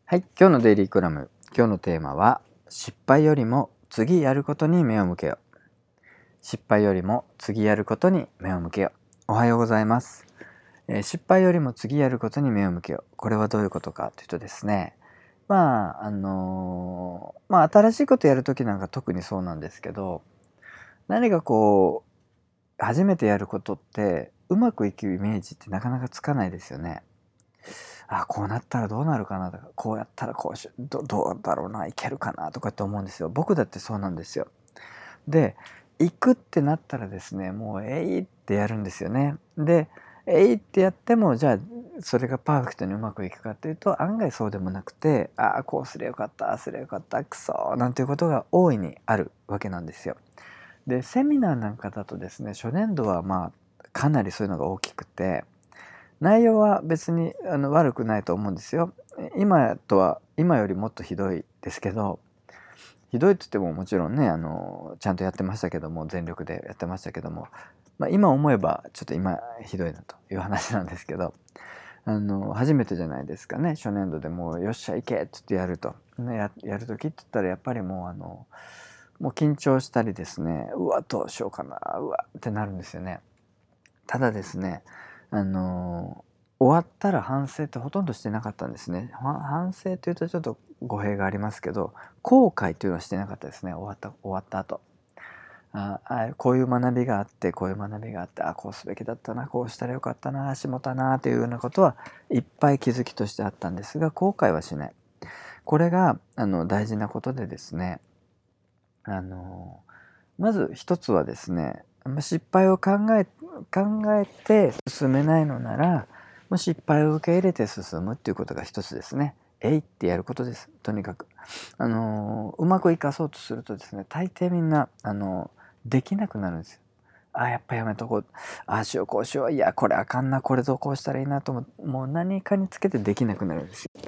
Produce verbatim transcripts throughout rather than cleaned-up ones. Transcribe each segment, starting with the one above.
はい、今日のデイリーコラム。今日のテーマは失敗よりも次やることに目を向けよ。失敗よりも次やることに目を向けよ。おはようございます。えー失敗よりも次やることに目を向けよ。これはどういうことかというとですね、まああのーまあ新しいことやるときなんか特にそうなんですけど、何かこう初めてやることってうまくいくイメージってなかなかつかないですよね。あ、こうなったらどうなるかなとか、こうやったらこうしどどうだろうな、いけるかなとかって思うんですよ。僕だってそうなんですよ。で、行くってなったらですね、もうえいってやるんですよね。で、えいってやっても、じゃあそれがパーフェクトにうまくいくかっていうと、案外そうでもなくて、ああ、こうすりゃよかった、ああすりゃよかった、くそなんていうことが大いにあるわけなんですよ。で、セミナーなんかだとですね、初年度はまあかなりそういうのが大きくて、内容は別にあの悪くないと思うんですよ。今とは今よりもっとひどいですけど、ひどいって言ってももちろんね、あのちゃんとやってましたけども、全力でやってましたけども、まあ、今思えばちょっと今ひどいなという話なんですけど、あの初めてじゃないですかね。初年度でもうよっしゃ行けっつってやると、ね、ややる時って言ったらやっぱりもうあのもう緊張したりですね、うわどうしようかな、うわってなるんですよね。ただですね、あの終わったら反省ってほとんどしてなかったんですね。は反省というとちょっと語弊がありますけど、後悔というのはしてなかったですね。終わった終わった後。ああ、こういう学びがあって、こういう学びがあって、あこうすべきだったな、こうしたらよかったな、足もたなというようなことはいっぱい気づきとしてあったんですが、後悔はしない。これがあの大事なことでですね、あのまず一つはですね、失敗を考え考えて進めないのなら、もう失敗を受け入れて進むっていうことが一つですね。えいってやることです。とにかく。あのうまくいかそうとするとですね、大抵みんなあのできなくなるんですよ。あやっぱやめとこう、ああしようこうしよう、いやこれあかんな、これどうこうしたらいいなと思う、もう何かにつけてできなくなるんですよ。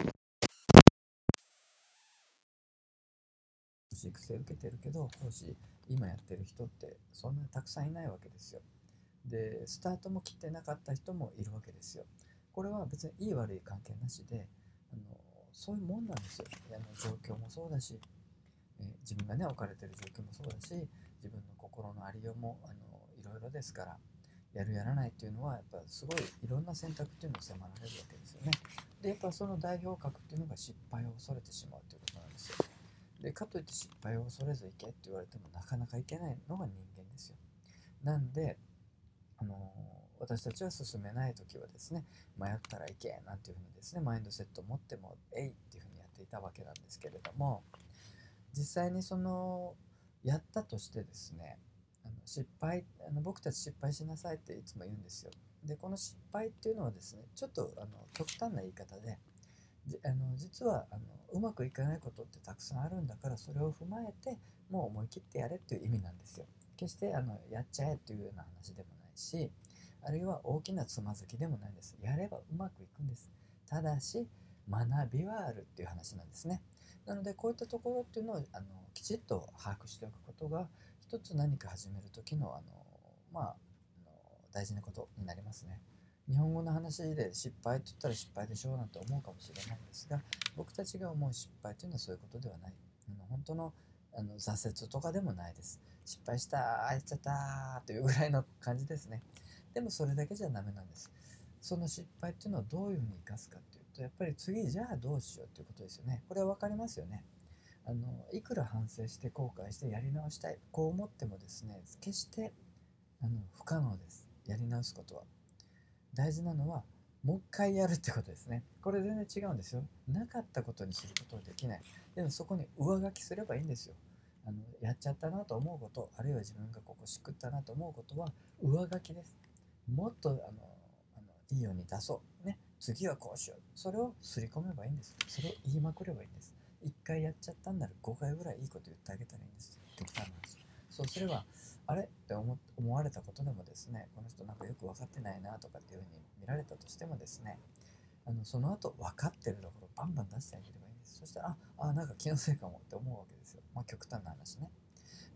育成受けてるけど、講師今やってる人ってそんなにたくさんいないわけですよ。でスタートも切ってなかった人もいるわけですよ。これは別にいい悪い関係なしで、あのそういうもんなんですよ。あの状況もそうだし、えー自分がね置かれてる状況もそうだし、自分の心のありようもあのいろいろですから、やるやらないっていうのはやっぱすごいいろんな選択っていうのを迫られるわけですよね。でやっぱその代表格っていうのが失敗を恐れてしまうということなんですよ。でかといって失敗を恐れずいけって言われてもなかなかいけないのが人間ですよ。なんであの私たちは進めない時はですね、迷ったらいけなんていうふうにですね、マインドセットを持ってもえいっていうふうにやっていたわけなんですけれども、実際にそのやったとしてですね、あの失敗あの僕たち失敗しなさいっていつも言うんですよ。でこの失敗っていうのはですね、ちょっとあの極端な言い方で、じあの実はあのうまくいかないことってたくさんあるんだから、それを踏まえてもう思い切ってやれっていう意味なんですよ。決してあのやっちゃえっていうような話でもないし、あるいは大きなつまずきでもないです。やればうまくいくんです。ただし学びはあるっていう話なんですね。なのでこういったところっていうのをあのきちっと把握しておくことが、一つ何か始める時のあのまああの大事なことになりますね。日本語の話で失敗って言ったら失敗でしょうなんて思うかもしれないんですが、僕たちが思う失敗というのはそういうことではない。あの本当のあの挫折とかでもないです。失敗したー、やっちゃったーというぐらいの感じですね。でもそれだけじゃダメなんです。その失敗っていうのをどういうふうに生かすかっていうと、やっぱり次じゃあどうしようということですよね。これは分かりますよね。あのいくら反省して後悔してやり直したい、こう思ってもですね、決してあの不可能です。やり直すことは。大事なのはもう一回やるってことですね。これ全然違うんですよ。なかったことにすることはできない。でもそこに上書きすればいいんですよ。あのやっちゃったなと思うこと、あるいは自分がここしくったなと思うことは上書きです。もっとあのあのいいように出そう。ね。次はこうしよう。それを刷り込めばいいんです。それを言いまくればいいんです。いっかいやっちゃったんならごかいぐらいいいこと言ってあげたらいいんです。極端な話。そうすればあれって思思われたことでもですね、この人なんかよく分かってないなとかっていうふうに見られたとしてもですね、あのその後分かってるところをバンバン出してあげればいいんです。そしたら、ああ、なんか気のせいかもって思うわけですよ。まあ極端な話ね。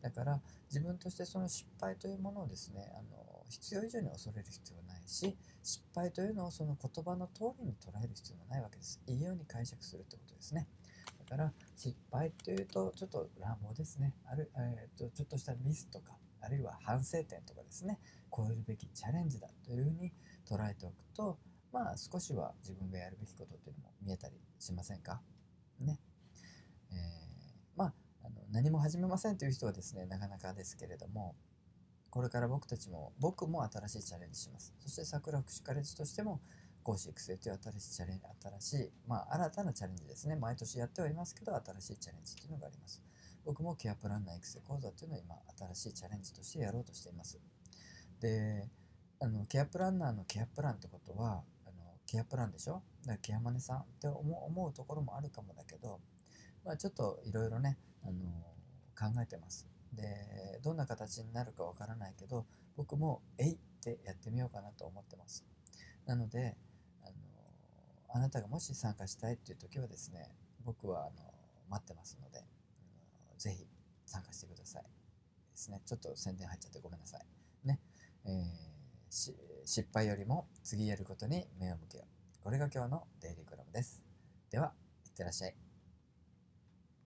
だから自分としてその失敗というものをですね、あの必要以上に恐れる必要はないし、失敗というのをその言葉の通りに捉える必要もないわけです。いいように解釈するってことですね。だから失敗というとちょっと乱暴ですね。ある、えー、とちょっとしたミスとか、あるいは反省点とかですね、超えるべきチャレンジだというふうに捉えておくと、まあ少しは自分がやるべきことっていうのも見えたりしませんかね。えーまああの何も始めませんという人はですね、なかなかですけれども、これから僕たちも、僕も新しいチャレンジします。そして桜福祉カレッジとしても、講師育成という新しいチャレンジ、新しい、まあ新たなチャレンジですね。毎年やってはいますけど、新しいチャレンジというのがあります。僕もケアプランナー育成講座というのを今、新しいチャレンジとしてやろうとしています。で、あの、ケアプランナーのケアプランってことは、あの、ケアプランでしょ。だからケアマネさんって思う思うところもあるかもだけど、まあ、ちょっといろいろね、あの考えてます。で、どんな形になるかわからないけど、僕もえいってやってみようかなと思ってます。なので、あのあなたがもし参加したいっていう時はですね、僕はあの待ってますので、あのぜひ参加してください。ですね。ちょっと宣伝入っちゃってごめんなさい。ね。えーし失敗よりも次やることに目を向けよう。これが今日のデイリークラブです。では、いってらっしゃい。